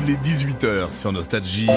il est 18h sur Nostalgie.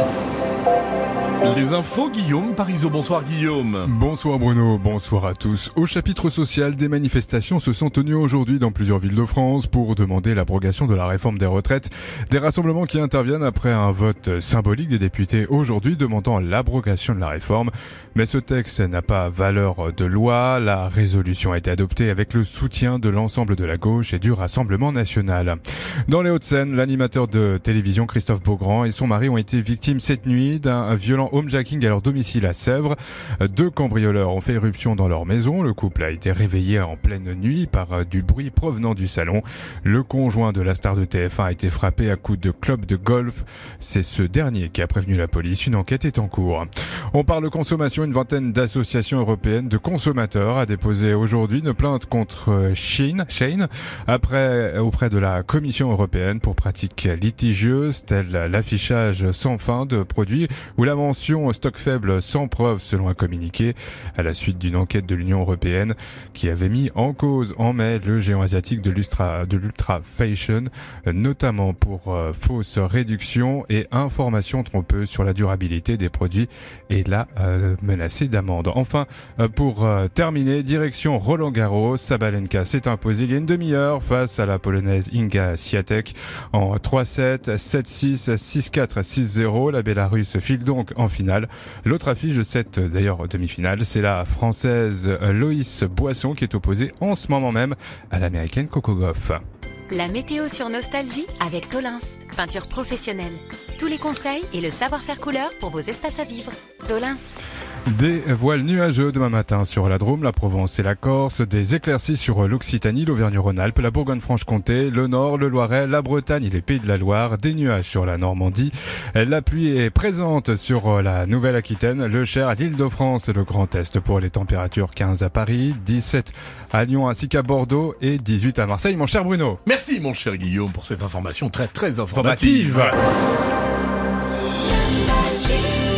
Les infos, Guillaume Parisot. Bonsoir Guillaume. Bonsoir Bruno, bonsoir à tous. Au chapitre social, des manifestations se sont tenues aujourd'hui dans plusieurs villes de France pour demander l'abrogation de la réforme des retraites. Des rassemblements qui interviennent après un vote symbolique des députés aujourd'hui demandant l'abrogation de la réforme. Mais ce texte n'a pas valeur de loi. La résolution a été adoptée avec le soutien de l'ensemble de la gauche et du Rassemblement national. Dans les Hauts-de-Seine, l'animateur de télévision Christophe Beaugrand et son mari ont été victimes cette nuit d'un violent homejacking à leur domicile à Sèvres. 2 cambrioleurs ont fait irruption dans leur maison. Le couple a été réveillé en pleine nuit par du bruit provenant du salon. Le conjoint de la star de TF1 a été frappé à coups de club de golf. C'est ce dernier qui a prévenu la police. Une enquête est en cours. On parle consommation. Une vingtaine d'associations européennes de consommateurs a déposé aujourd'hui une plainte contre Shein auprès de la Commission européenne pour pratiques litigieuses telles l'affichage sans fin de produits ou la mention stock faible sans preuve selon un communiqué à la suite d'une enquête de l'Union européenne qui avait mis en cause en mai le géant asiatique de l'ultra fashion, notamment pour fausse réduction et information trompeuse sur la durabilité des produits et l'a menacé d'amende. Enfin, pour terminer, direction Roland-Garros, Sabalenka s'est imposée il y a une demi-heure face à la polonaise Iga Świątek en 3-7, 7-6, 6-4, 6-0. La Bélarusse file donc en finale. L'autre affiche de cette demi-finale, c'est la française Loïs Boisson qui est opposée en ce moment même à l'américaine Coco Gauff. La météo sur Nostalgie avec Tolins, peinture professionnelle. Tous les conseils et le savoir-faire couleur pour vos espaces à vivre. Tolins. Des voiles nuageux demain matin sur la Drôme, la Provence et la Corse, des éclaircies sur l'Occitanie, l'Auvergne-Rhône-Alpes, la Bourgogne-Franche-Comté, le Nord, le Loiret, la Bretagne et les Pays de la Loire, des nuages sur la Normandie. La pluie est présente sur la Nouvelle-Aquitaine, le Cher, l'Île-de-France et le Grand Est pour les températures 15 à Paris, 17 à Lyon ainsi qu'à Bordeaux et 18 à Marseille. Mon cher Bruno. Merci mon cher Guillaume pour cette information très informative.